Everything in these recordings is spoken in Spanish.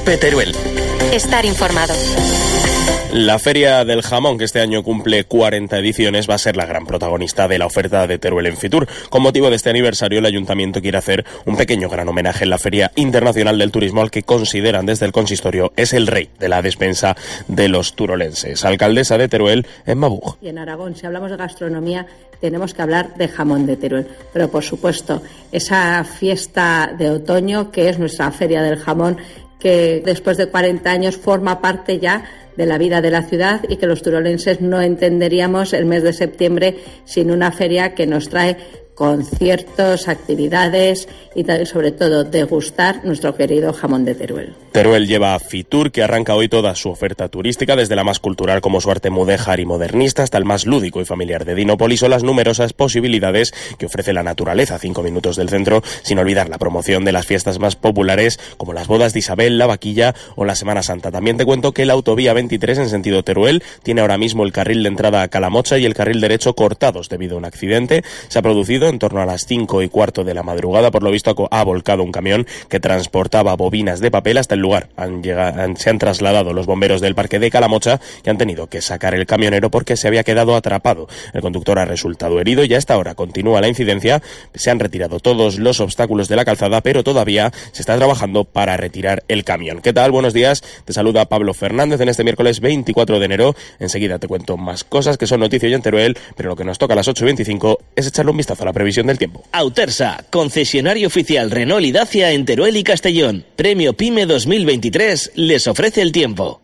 COPE Teruel. Estar informado. La Feria del Jamón, que este año cumple 40 ediciones, va a ser la gran protagonista de la oferta de Teruel en Fitur. Con motivo de este aniversario, el Ayuntamiento quiere hacer un pequeño gran homenaje en la Feria Internacional del Turismo, al que consideran desde el consistorio es el rey de la despensa de los turolenses. Alcaldesa de Teruel, Emma Bug. Y en Aragón, si hablamos de gastronomía, tenemos que hablar de jamón de Teruel. Pero, por supuesto, esa fiesta de otoño, que es nuestra Feria del Jamón, que después de 40 años forma parte ya de la vida de la ciudad y que los turolenses no entenderíamos el mes de septiembre sin una feria que nos trae conciertos, actividades y sobre todo degustar nuestro querido jamón de Teruel. Teruel lleva a Fitur, que arranca hoy toda su oferta turística, desde la más cultural como su arte mudéjar y modernista hasta el más lúdico y familiar de Dinópolis o las numerosas posibilidades que ofrece la naturaleza a 5 minutos del centro, sin olvidar la promoción de las fiestas más populares como las bodas de Isabel, la Vaquilla o la Semana Santa. También te cuento que la autovía 23 en sentido Teruel tiene ahora mismo el carril de entrada a Calamocha y el carril derecho cortados debido a un accidente. Se ha producido en torno a las 5:15 de la madrugada. Por lo visto ha volcado un camión que transportaba bobinas de papel hasta el lugar. Se han trasladado los bomberos del parque de Calamocha, que han tenido que sacar el camionero porque se había quedado atrapado. El conductor ha resultado herido y a esta hora continúa la incidencia. Se han retirado todos los obstáculos de la calzada, pero todavía se está trabajando para retirar el camión. ¿Qué tal? Buenos días. Te saluda Pablo Fernández en este miércoles 24 de enero. Enseguida te cuento más cosas que son noticia hoy en Teruel, pero lo que nos toca a las 8:25 es echarle un vistazo a la previsión del tiempo. Autersa, concesionario oficial Renault y Dacia en Teruel y Castellón. Premio PYME 2023 les ofrece el tiempo.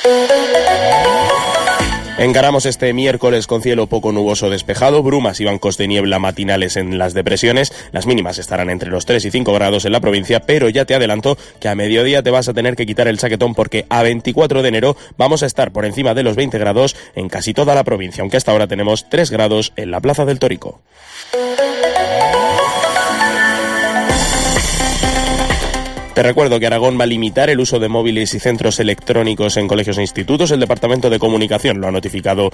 Encaramos este miércoles con cielo poco nuboso despejado, brumas y bancos de niebla matinales en las depresiones. Las mínimas estarán entre los 3 y 5 grados en la provincia, pero ya te adelanto que a mediodía te vas a tener que quitar el chaquetón porque a 24 de enero vamos a estar por encima de los 20 grados en casi toda la provincia, aunque hasta ahora tenemos 3 grados en la Plaza del Torico. Te recuerdo que Aragón va a limitar el uso de móviles y centros electrónicos en colegios e institutos. El Departamento de Educación lo ha notificado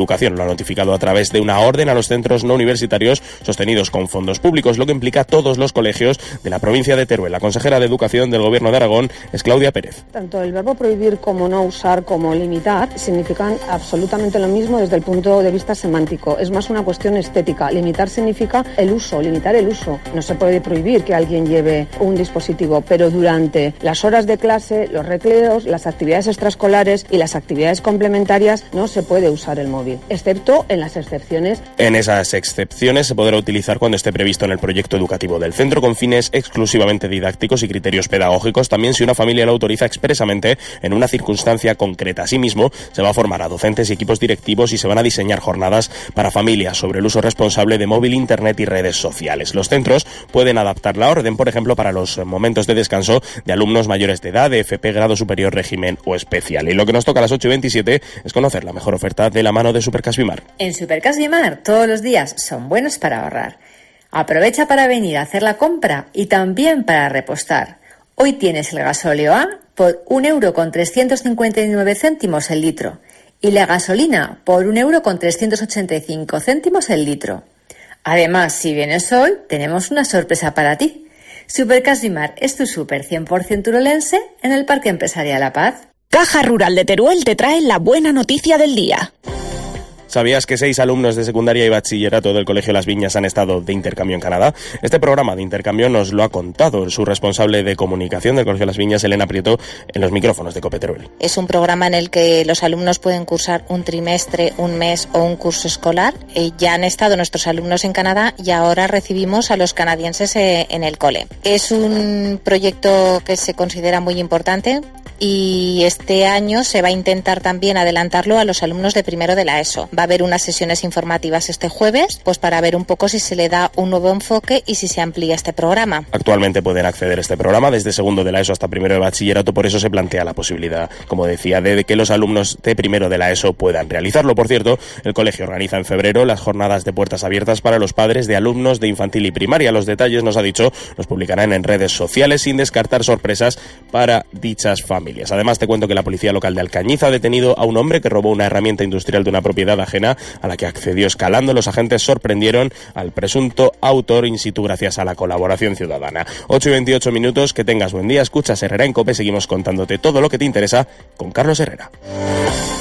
a través de una orden a los centros no universitarios sostenidos con fondos públicos, lo que implica a todos los colegios de la provincia de Teruel. La consejera de Educación del Gobierno de Aragón es Claudia Pérez. Tanto el verbo prohibir como no usar como limitar significan absolutamente lo mismo desde el punto de vista semántico. Es más una cuestión estética. Limitar significa el uso, limitar el uso. No se puede prohibir que alguien lleve un dispositivo, pero durante las horas de clase, los recreos, las actividades extraescolares y las actividades complementarias no se puede usar el móvil, excepto en las excepciones. En esas excepciones se podrá utilizar cuando esté previsto en el proyecto educativo del centro con fines exclusivamente didácticos y criterios pedagógicos, también si una familia lo autoriza expresamente en una circunstancia concreta. Asimismo, se va a formar a docentes y equipos directivos y se van a diseñar jornadas para familias sobre el uso responsable de móvil, internet y redes sociales. Los centros pueden adaptar la orden, por ejemplo, para los momentos de descanso de alumnos mayores de edad, de FP, grado superior, régimen o especial. Y lo que nos toca a las 8:27 es conocer la mejor oferta de la mano de Supercas Bimar. En Supercas Bimar todos los días son buenos para ahorrar. Aprovecha para venir a hacer la compra y también para repostar. Hoy tienes el gasóleo A por 1,359 € el litro y la gasolina por 1,385 € el litro. Además, si vienes hoy, tenemos una sorpresa para ti. Supercas Bimar es tu súper 100% turolense en el Parque Empresarial La Paz. Caja Rural de Teruel te trae la buena noticia del día. ¿Sabías que 6 alumnos de secundaria y bachillerato del Colegio Las Viñas han estado de intercambio en Canadá? Este programa de intercambio nos lo ha contado su responsable de comunicación del Colegio Las Viñas, Elena Prieto, en los micrófonos de COPE Teruel. Es un programa en el que los alumnos pueden cursar un trimestre, un mes o un curso escolar. Ya han estado nuestros alumnos en Canadá y ahora recibimos a los canadienses en el cole. Es un proyecto que se considera muy importante y este año se va a intentar también adelantarlo a los alumnos de primero de la ESO. Va a haber unas sesiones informativas este jueves, pues para ver un poco si se le da un nuevo enfoque y si se amplía este programa. Actualmente pueden acceder a este programa desde segundo de la ESO hasta primero de bachillerato, por eso se plantea la posibilidad, como decía, de que los alumnos de primero de la ESO puedan realizarlo. Por cierto, el colegio organiza en febrero las jornadas de puertas abiertas para los padres de alumnos de infantil y primaria. Los detalles, nos ha dicho, los publicarán en redes sociales sin descartar sorpresas para dichas familias. familias. Además, te cuento que la policía local de Alcañiz ha detenido a un hombre que robó una herramienta industrial de una propiedad ajena a la que accedió escalando. Los agentes sorprendieron al presunto autor in situ gracias a la colaboración ciudadana. 8:28 minutos, que tengas buen día. Escuchas Herrera en COPE, seguimos contándote todo lo que te interesa con Carlos Herrera.